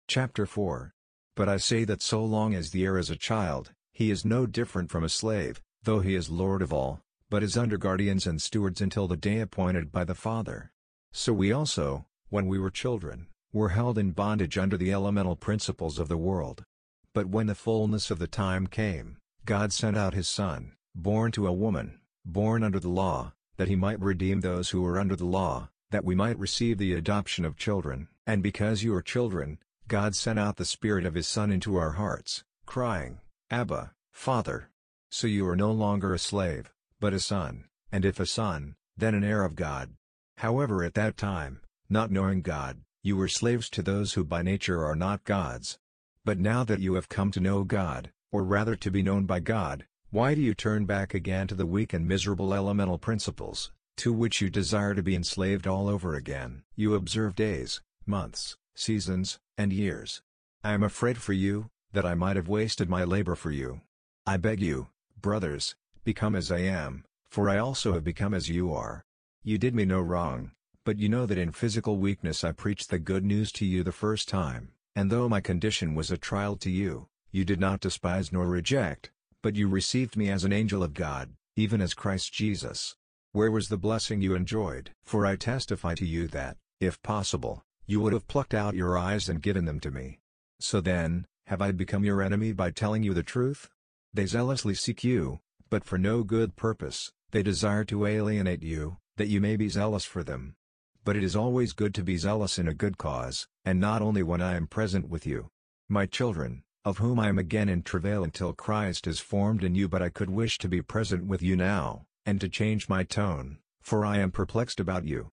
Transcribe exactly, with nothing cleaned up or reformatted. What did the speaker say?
Chapter four. But I say that so long as the heir is a child, he is no different from a slave, though he is Lord of all, but is under guardians and stewards until the day appointed by the Father. So we also, when we were children, were held in bondage under the elemental principles of the world. But when the fullness of the time came, God sent out his Son, born to a woman, born under the law, that he might redeem those who were under the law, that we might receive the adoption of children. And because you are children, God sent out the Spirit of his Son into our hearts, crying, Abba, Father. So you are no longer a slave, but a son, and if a son, then an heir of God. However at that time, not knowing God, you were slaves to those who by nature are not gods. But now that you have come to know God, or rather to be known by God, why do you turn back again to the weak and miserable elemental principles, to which you desire to be enslaved all over again? You observe days, months, seasons, and years. I am afraid for you, that I might have wasted my labor for you. I beg you, brothers, become as I am, for I also have become as you are. You did me no wrong, but you know that in physical weakness I preached the good news to you the first time, and though my condition was a trial to you, you did not despise nor reject, but you received me as an angel of God, even as Christ Jesus. Where was the blessing you enjoyed? For I testify to you that, if possible, you would have plucked out your eyes and given them to me. So then, have I become your enemy by telling you the truth? They zealously seek you, but for no good purpose. They desire to alienate you, that you may be zealous for them. But it is always good to be zealous in a good cause, and not only when I am present with you. My children, of whom I am again in travail until Christ is formed in you, but I could wish to be present with you now, and to change my tone, for I am perplexed about you.